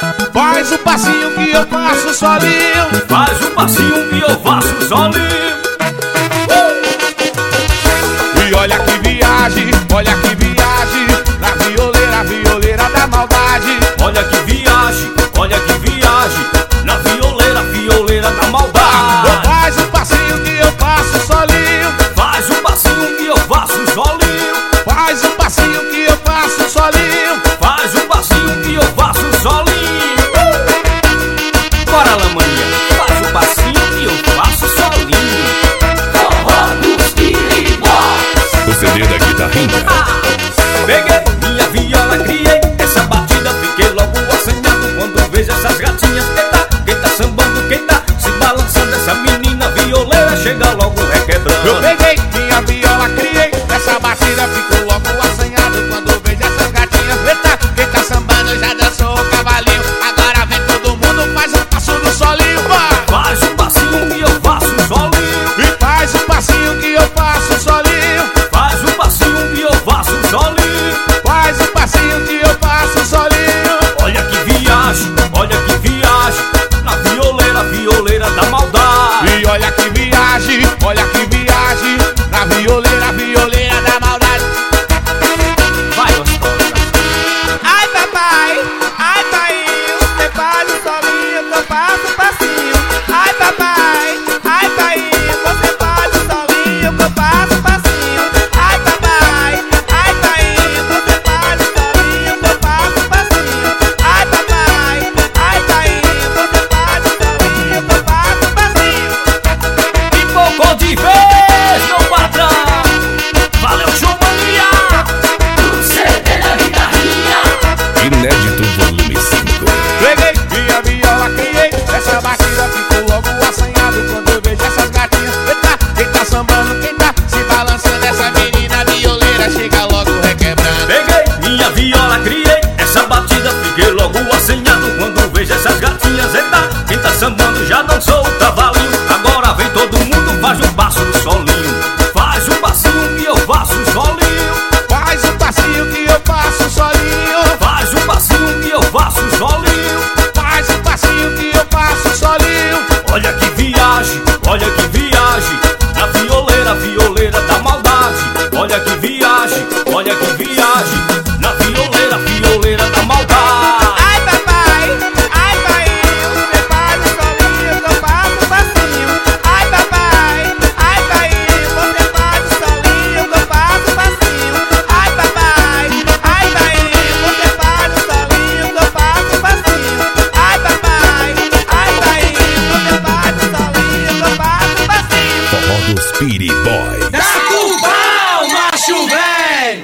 Faz o passinho que eu faço solinho. Faz o passinho que eu faço solinho. E olha que viagem, olha que viagem, na violeira, violeira da maldade. Olha que viagem, na violeira, violeira da maldade. Faz o passinho que eu faço solinho. Faz o passinho que eu faço solinho. Faz o passinho que eu faço solinho. Faz o passinho que eu faço solinho. Bora lá, maninha, faz o passinho que eu faço solinho. Forró dos Speedy Boys. O CD da guitarrinha. Peguei minha viola, criei essa batida, fiquei logo assanhado quando vejo essas gatinhas. Quem tá sambando, quem tá se balançando, essa menina violeira chega logo requebrando. Eu peguei minha viola, criei essa batida, fico logo assanhado quando vejo essas gatinhas. Eita, quem tá sambando já dançou o cavalinho. Agora vem todo mundo, faz o passo do solinho, vai. Faz o passinho que eu faço solinho. E faz o passinho que eu faço solinho. Faz o passinho que eu faço solinho. Faz o passinho que eu faço solinho. Olha que viagem, na violeira, violeira da maldade. E olha que viagem, na violeira, violeira da maldade. Vai, gostosa. Ai papai, ai pai, você faz o solinho que eu faço o passinho. Ai papai, você faz o solinho que eu faço o passinho. Ai papai, você faz o solinho que eu faço o passinho. Ai papai, você faz o solinho que eu faço o passinho. Pipocou de vez, meu patrão. Valeu, Chumania. O CD da guitarrinha. Inédito volume 5. Peguei minha viola, criei essa batida, fico logo assanhado quando eu vejo essas gatinhas. Eita, quem tá sambando, quem tá se balançando, essa menina violeira chega logo requebrando. Peguei minha viola, criei essa batida, fiquei logo assanhado quando vejo essas gatinhas. Eita, quem tá sambando já dançou o cavalinho. Agora vem todo mundo, faz um passo do solinho. Faz o passinho que eu faço solinho. Faz o passinho que eu faço solinho. Faz o passinho que eu faço solinho. Faz o passinho que eu faço solinho. Olha que viagem, na violeira, violeira da maldade. Olha que viagem, na violeira, violeira da maldade. Ai papai, você faz o solinho que eu faço o passinho. Ai papai, você faz o solinho que eu faço o passinho. Ai papai, você faz o solinho que eu faço o passinho. Ai papai, você faz o solinho que eu faço o passinho. Forró dos Speedy Boys.